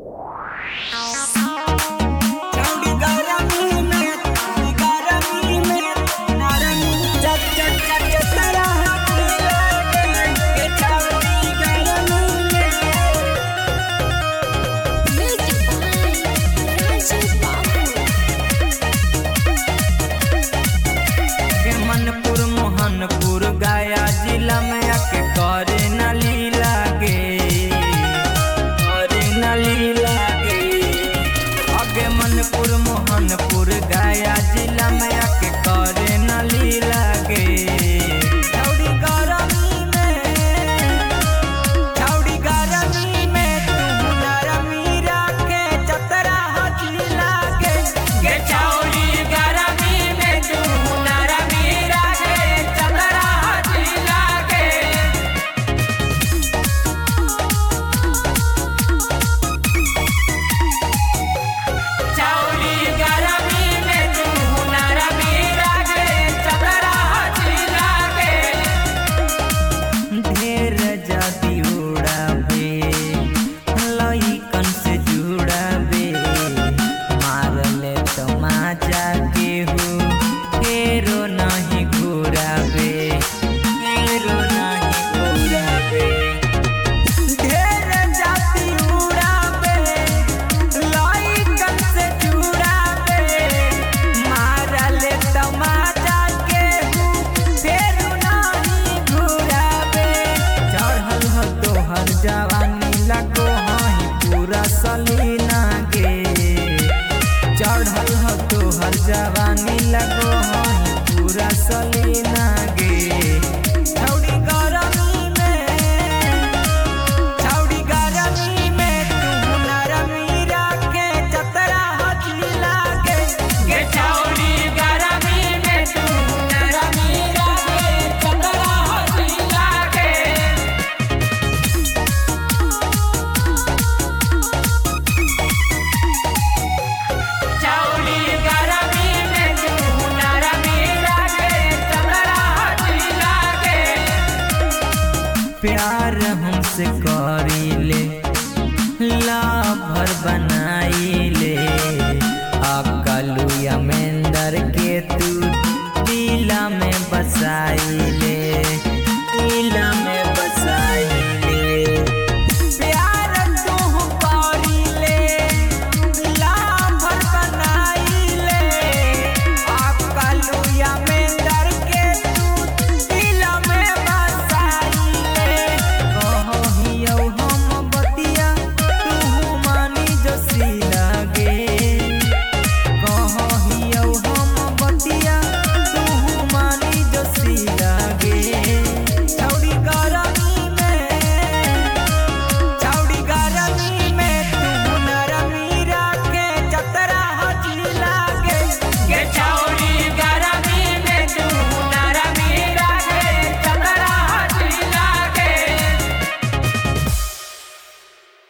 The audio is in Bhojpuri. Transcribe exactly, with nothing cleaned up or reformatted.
मोहनपुर गया जिला में आके करे नली लागे। छौड़ी गरमी में छौड़ी गरमी में तू नरमी राखे चतरा हजली लागे। गे छौड़ी गरमी में तू नरमी राखे चतरा हजली लागे। जवानी लगो हई पूरा सलीना गे। चढ़ल ह तोहर जवानी लगो हई पूरा सलीना गे। छौड़ी गरमी में छौड़ी गरमी में तू नरमी राखे चतरा हजली लागे। गे छौड़ी गरमी में तू नरमी राखे चतरा हजली लागे। प्यार हमसे करी ले ला भर बना